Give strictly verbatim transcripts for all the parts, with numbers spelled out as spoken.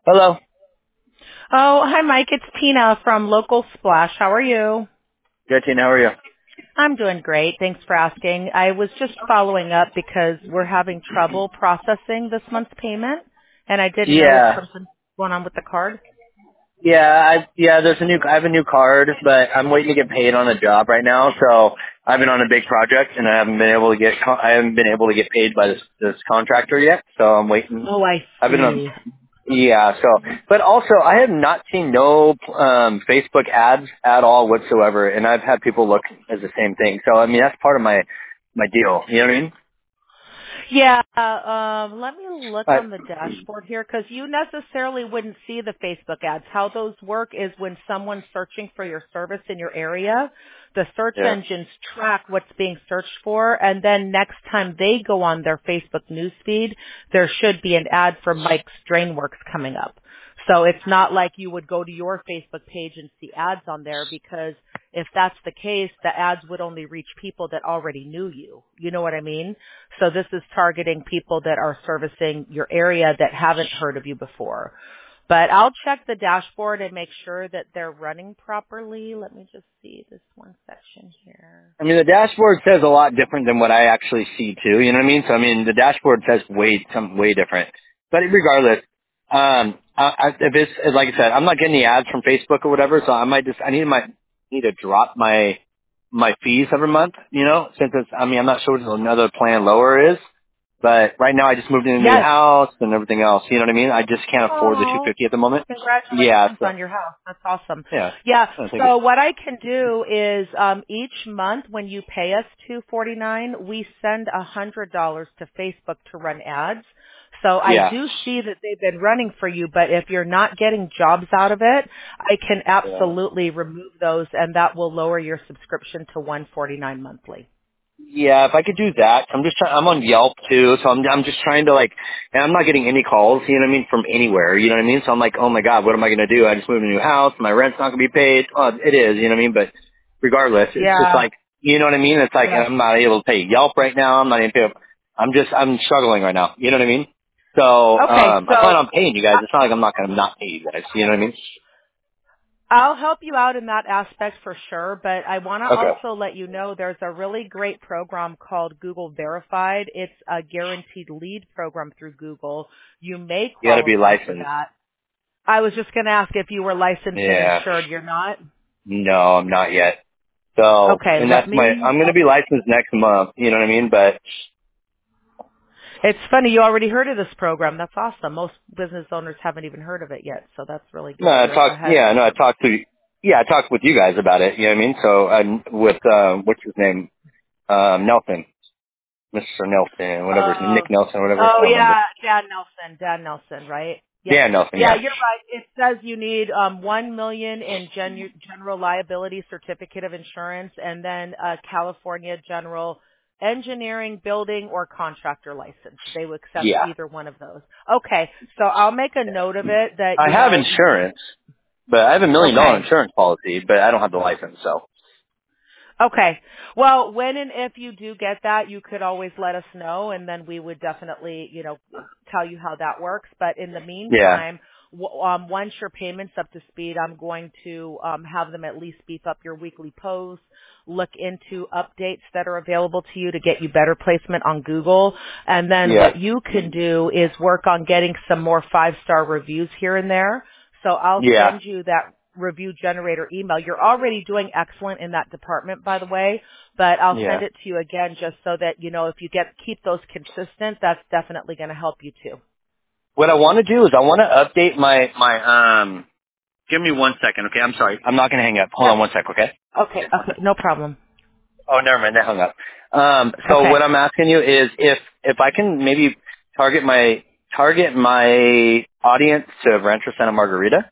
Hello. Oh, hi, Mike. It's Tina from Local Splash. How are you? Good, Tina. How are you? I'm doing great. Thanks for asking. I was just following up because we're having trouble processing this month's payment, and I didn't know if Yeah. something's going on with the card. Yeah, I yeah, there's a new I have a new card, but I'm waiting to get paid on a job right now, so I've been on a big project and I haven't been able to get co- I haven't been able to get paid by this this contractor yet, so I'm waiting. Oh, I I've been on see. yeah, so but also I have not seen no um Facebook ads at all whatsoever, and I've had people look as the same thing. So I mean that's part of my my deal. You know what I mean? Yeah, uh, um, let me look I, on the dashboard here because you necessarily wouldn't see the Facebook ads. How those work is when someone's searching for your service in your area, the search yeah. engines track what's being searched for, and then next time they go on their Facebook newsfeed, there should be an ad for Mike's Drainworks coming up. So it's not like you would go to your Facebook page and see ads on there because if that's the case, the ads would only reach people that already knew you. You know what I mean? So this is targeting people that are servicing your area that haven't heard of you before. But I'll check the dashboard and make sure that they're running properly. Let me just see this one section here. I mean, the dashboard says a lot different than what I actually see too. You know what I mean? So I mean, the dashboard says way something way different. But regardless, um, I, I, if it's like I said, I'm not getting the ads from Facebook or whatever, so I might just I need my need to drop my my fees every month. You know, since it's I mean I'm not sure what another plan lower is, but right now I just moved in a new Yes. house and everything else. You know what I mean? I just can't afford the Oh, two fifty at the moment. Yeah. congratulations So on your house. That's awesome. yeah. Yeah. I think So it. what I can do is um, each month when you pay us two forty nine, we send a hundred dollars to Facebook to run ads. So I Yeah. do see that they've been running for you, but if you're not getting jobs out of it, I can Yeah. absolutely remove those, and that will lower your subscription to one forty nine monthly. Yeah, if I could do that, I'm just trying, I'm on Yelp too, so I'm I'm just trying to like, and I'm not getting any calls, you know what I mean, from anywhere, you know what I mean. So I'm like, oh my god, what am I gonna do? I just moved to a new house, my rent's not gonna be paid. Oh, it is, you know what I mean. But regardless, it's just Yeah. like, you know what I mean. It's like Yeah. I'm not able to pay Yelp right now. I'm not able to pay. I'm just I'm struggling right now. You know what I mean. So Okay. um, I plan So on paying you guys. It's not like I'm not gonna not pay you guys. You know what I mean? I'll help you out in that aspect for sure, but I want to Okay. also let you know there's a really great program called Google Verified. It's a guaranteed lead program through Google. You may You got to be qualify for licensed. that. I was just going to ask if you were licensed and Yeah. insured. You're not? No, I'm not yet. So, Okay, and let that's my, me, I'm going to be licensed next month, you know what I mean? But, it's funny, you already heard of this program. That's awesome. Most business owners haven't even heard of it yet, so that's really no, good. I You're talked, ahead. yeah, no, I talked to, yeah, I talked with you guys about it, you know what I mean? So, I'm with, uh, what's his name? Um, Nelson. Mister Nelson, whatever, Oh, Nick Nelson, whatever, I oh don't remember. yeah, Dan Nelson, Dan Nelson, right? Yep. Dan Nelson, Yeah, yeah. you're right. It says you need um one million in gen- general liability certificate of insurance, and then a California general engineering, building, or contractor license. They will accept Yeah. either one of those. Okay, so I'll make a note of it that I you have know. insurance, but I have a million dollar Okay. insurance policy, but I don't have the license, so. Okay. Well, when and if you do get that, you could always let us know, and then we would definitely, you know, tell you how that works. But in the Yeah. meantime, w- um, once your payment's up to speed, I'm going to um, have them at least beef up your weekly posts, look into updates that are available to you to get you better placement on Google, and then Yeah. what you can do is work on getting some more five-star reviews here and there. So I'll Yeah. send you that review generator email. You're already doing excellent in that department, by the way, but I'll Yeah. send it to you again just so that, you know, if you get, keep those consistent, that's definitely going to help you too. What I want to do is I want to update my, my, um, give me one second, okay? I'm sorry. I'm not going to hang up. Hold Yep. on one sec, okay? Okay. Okay. No problem. Oh, never mind. That hung up. Um, so Okay. what I'm asking you is if if I can maybe target my target my audience to Rancho Santa Margarita.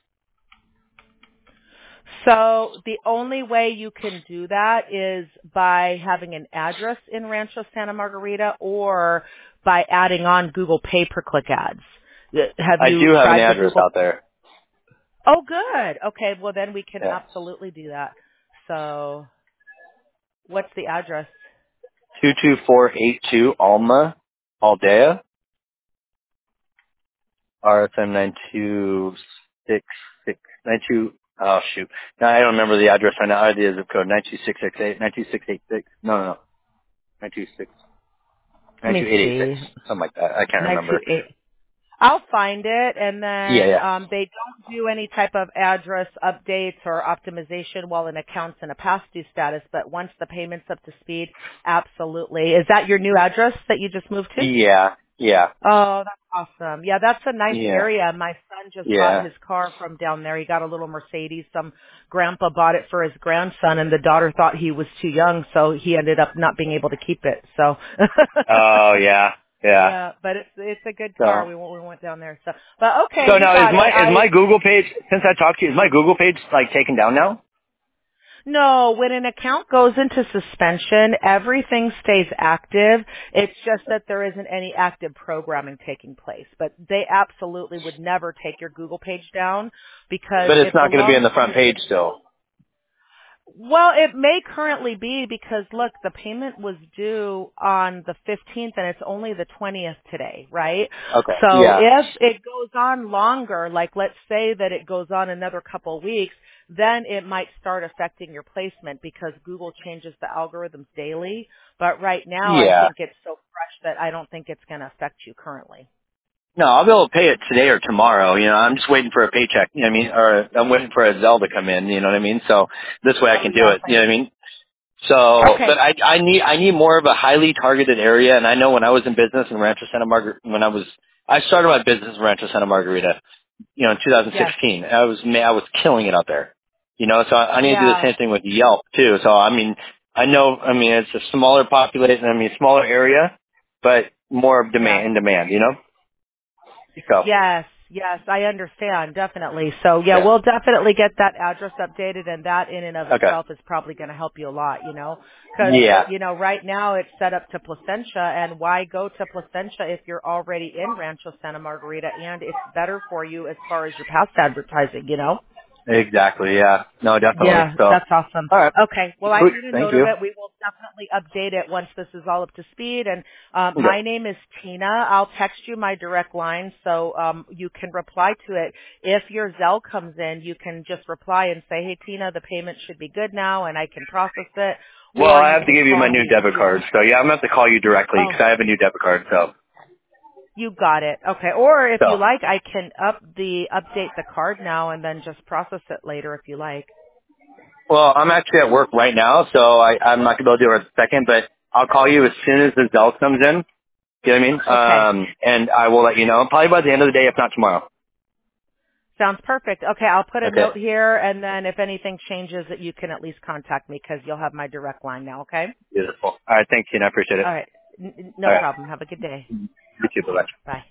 So the only way you can do that is by having an address in Rancho Santa Margarita or by adding on Google pay per click ads. Have I you do have an tried the address Google? out there. Oh, good. Okay. Well, then we can Yeah, absolutely do that. So what's the address? two two four eight two Alma Aldea. R S M nine two six six nine two. Oh shoot! No, I don't remember the address right now. Or the zip code nine two six six eight nine two six eight six. No, no, no. Nine two six Let nine two me eight eight six. see. Something like that. I can't nine two remember. eight. I'll find it, and Yeah, then yeah. um, they don't do any type of address updates or optimization while an account's in a past due status, but once the payment's up to speed, absolutely. Is that your new address that you just moved to? Yeah, yeah, Oh, that's awesome. Yeah, that's a nice yeah, area. My son just bought yeah. his car from down there. He got a little Mercedes. Some grandpa bought it for his grandson, and the daughter thought he was too young, so he ended up not being able to keep it. So Oh yeah, yeah. yeah, but it's it's a good car. So, We went we went down there. So, but okay, so you now is got my it. is my I Google page, since I talked to you, is my Google page like taken down now? no, when an account goes into suspension, everything stays active. It's just that there isn't any active programming taking place. But they absolutely would never take your Google page down because But it's it not going to be on belongs the to front page still. well, it may currently be because look, the payment was due on the fifteenth and it's only the twentieth today, right? Okay. So Yeah. if it goes on longer, like let's say that it goes on another couple of weeks, then it might start affecting your placement because Google changes the algorithms daily. But right now I Yeah. think it's so fresh that I don't think it's going to affect you currently. No, I'll be able to pay it today or tomorrow. You know, I'm just waiting for a paycheck. You know what I mean? Or I'm waiting for a Zelle to come in. You know what I mean? So this way I Oh can do yes, it. You I know what I mean? So, Okay. but I, I need, I need more of a highly targeted area. And I know when I was in business in Rancho Santa Margarita, when I was, I started my business in Rancho Santa Margarita, you know, in Yes. two thousand sixteen. I was, ma- I was killing it out there. You know, so I, I need to do the Yeah. same thing with Yelp too. So, I mean, I know, I mean, it's a smaller population, I mean, smaller area, but more of Yeah. demand, in demand, you know? So, Yes, yes, I understand, definitely. So yeah, yeah. we'll definitely get that address updated and that in and of Okay. itself is probably going to help you a lot, you know, cause, Yeah. you know, right now it's set up to Placentia and why go to Placentia if you're already in Rancho Santa Margarita and it's better for you as far as your past advertising, you know? Exactly. Yeah. No, definitely. Yeah, So, that's awesome. all right. Okay, well I Sweet. made a Thank note of you. it. We will definitely update it once this is all up to speed. And um, Okay. my name is Tina. I'll text you my direct line so um, you can reply to it. If your Zelle comes in, you can just reply and say, "Hey Tina, the payment should be good now," and I can process it. Well, Or I you have to can give you my call new me if debit you card. want. So yeah, I'm gonna have to call you directly Oh, because I have a new debit card. So, you got it. Okay. Or if you so. like, I can up the update the card now and then just process it later if you like. Well, I'm actually at work right now, so I, I'm not gonna be able to do it in a second. But I'll call you as soon as the Zelle comes in. You know what I mean? Okay. Um, and I will let you know probably by the end of the day, if not tomorrow. Sounds perfect. Okay, I'll put a Okay. note here, and then if anything changes, that you can at least contact me because you'll have my direct line now. Okay. Beautiful. All right. Thanks, Tina. I appreciate it. All right. N- n- no All right. problem. Have a good day. You too. Bye. Bye.